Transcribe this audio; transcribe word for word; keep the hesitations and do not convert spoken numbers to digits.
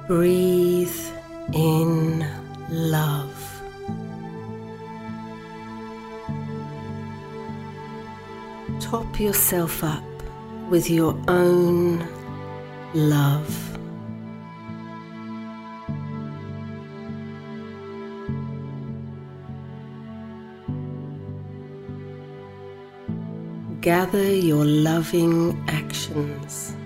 Breathe in love. Top yourself up with your own love. Gather your loving actions.